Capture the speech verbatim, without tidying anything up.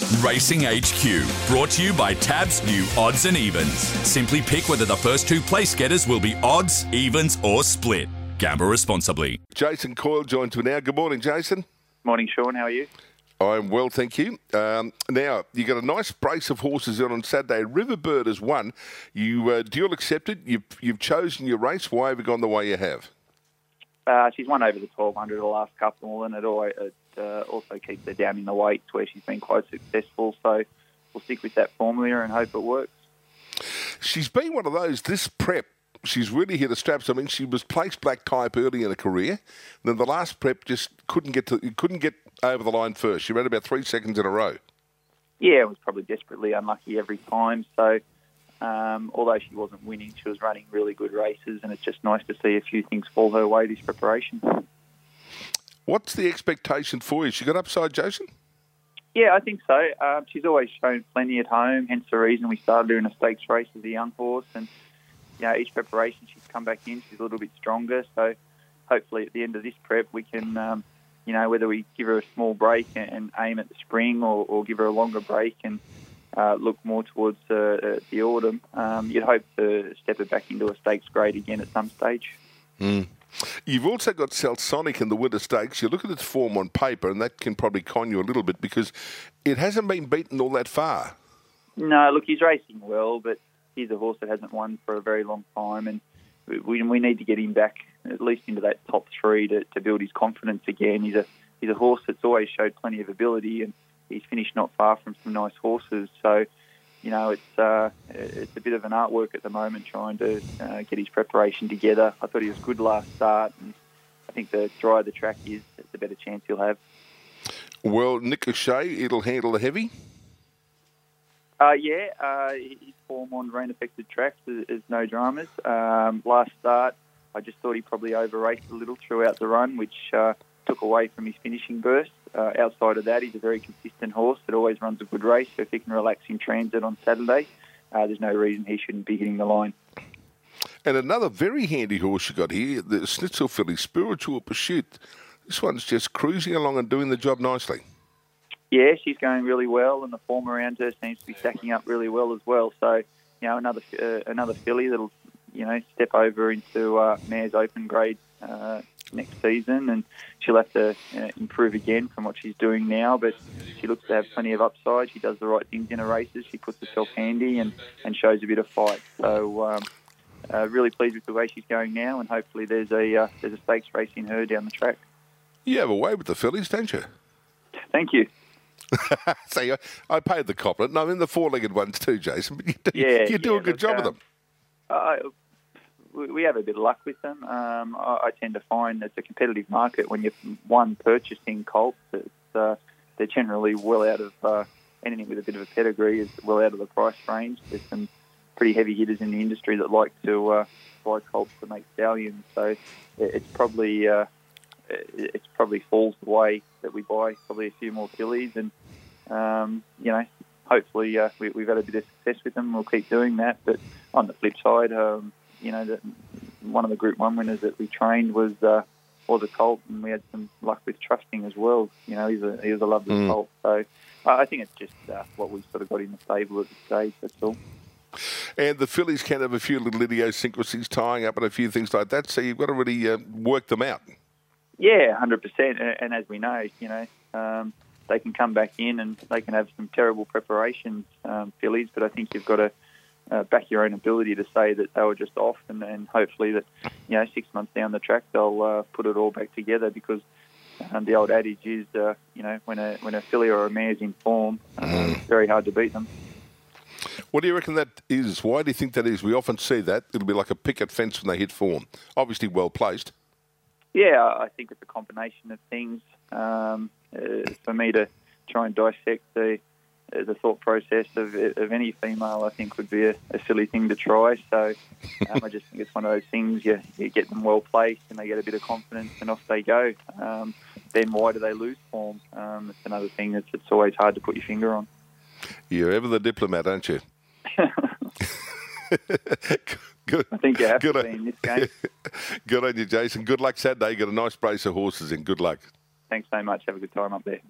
Racing H Q, brought to you by Tab's new Odds and Evens. Simply pick whether the first two place getters will be odds, evens or split. Gamble responsibly. Jason Coyle joins me now. Good morning, Jason. Morning, Sean. How are you? I'm well, thank you. Um, now, you got a nice brace of horses in on Saturday. Riverbird has won. You uh, dual accepted. You've, you've chosen your race. Why have you gone the way you have? Uh, she's won over the twelve hundred the last couple, and it, always, it uh, also keeps her down in the weights where she's been quite successful. So we'll stick with that formula and hope it works. She's been one of those, this prep, she's really hit the straps. I mean, she was placed black type early in her career. Then the last prep just couldn't get to couldn't get over the line first. She ran about three seconds in a row. Yeah, it was probably desperately unlucky every time. So um, although she wasn't winning, she was running really good races, and it's just nice to see a few things fall her way this preparation. What's the expectation for you? She got upside, Jason? Yeah, I think so. Um, she's always shown plenty at home, hence the reason we started her in a stakes race as a young horse. And you know, each preparation she's come back in, she's a little bit stronger. So hopefully at the end of this prep we can, um, you know, whether we give her a small break and, and aim at the spring or, or give her a longer break and uh, look more towards uh, the autumn, um, you'd hope to step her back into a stakes grade again at some stage. Mm. You've also got Celsonic in the Winter Stakes. You look at its form on paper, and that can probably con you a little bit because it hasn't been beaten all that far. No, look, he's racing well, but he's a horse that hasn't won for a very long time, and we, we need to get him back at least into that top three to, to build his confidence again. He's a he's a horse that's always showed plenty of ability, and he's finished not far from some nice horses. So, you know, it's uh, it's a bit of an artwork at the moment trying to uh, get his preparation together. I thought he was good last start, and I think the drier the track is, the better chance he'll have. Well, Nick O'Shea, it'll handle the heavy? Uh, yeah, uh, his form on rain-affected tracks is, is no dramas. Um, last start, I just thought he probably over-raced a little throughout the run, which uh, took away from his finishing burst. Uh, outside of that, he's a very consistent horse that always runs a good race. So if he can relax in transit on Saturday, uh, there's no reason he shouldn't be hitting the line. And another very handy horse you got here, the Schnitzel filly, Spiritual Pursuit. This one's just cruising along and doing the job nicely. Yeah, she's going really well, and the form around her seems to be stacking up really well as well. So, you know, another uh, another filly that'll, you know, step over into uh, Mayor's Open grade uh, next season, and she'll have to uh, improve again from what she's doing now. But she looks to have plenty of upside. She does the right things in her races. She puts herself handy and, and shows a bit of fight. So, um, uh, really pleased with the way she's going now, and hopefully there's a uh, there's a stakes race in her down the track. You have a way with the fillies, don't you? Thank you. See, I, I paid the compliment. No, I'm in the four-legged ones too, Jason. But you do, yeah, you do yeah, a good look, job um, of them. Uh, we have a bit of luck with them. Um, I, I tend to find it's a competitive market when you're one purchasing colts. It's, uh, they're generally well out of uh, anything with a bit of a pedigree is well out of the price range. There's some pretty heavy hitters in the industry that like to uh, buy colts to make stallions. So it's probably uh, it's probably falls the way that we buy probably a few more fillies, and um, you know, hopefully uh, we, we've had a bit of success with them. We'll keep doing that. But on the flip side, um, you know, the, one of the Group One winners that we trained was uh, was a colt, and we had some luck with trusting as well. You know, he's a he was a lovely mm. colt. So uh, I think it's just uh, what we've sort of got in the stable at this stage. That's all. And the fillies can have a few little idiosyncrasies tying up and a few things like that. So you've got to really uh, work them out. Yeah, one hundred percent. And as we know, you know, um, they can come back in and they can have some terrible preparations, um, fillies, but I think you've got to uh, back your own ability to say that they were just off, and, and hopefully that, you know, six months down the track they'll uh, put it all back together, because um, the old adage is, uh, you know, when a when a filly or a mare's in form, uh, mm. it's very hard to beat them. What do you reckon that is? Why do you think that is? We often see that. It'll be like a picket fence when they hit form. Obviously well placed. Yeah, I think it's a combination of things. Um, uh, for me to try and dissect the uh, the thought process of, of any female, I think would be a, a silly thing to try. So um, I just think it's one of those things, you, you get them well placed and they get a bit of confidence and off they go. Um, then why do they lose form? Um, it's another thing that's it's always hard to put your finger on. You're ever the diplomat, aren't you? Good. I think you have good to on, be in this game. Good on you, Jason. Good luck Saturday. You got a nice brace of horses in. Good luck. Thanks so much. Have a good time up there.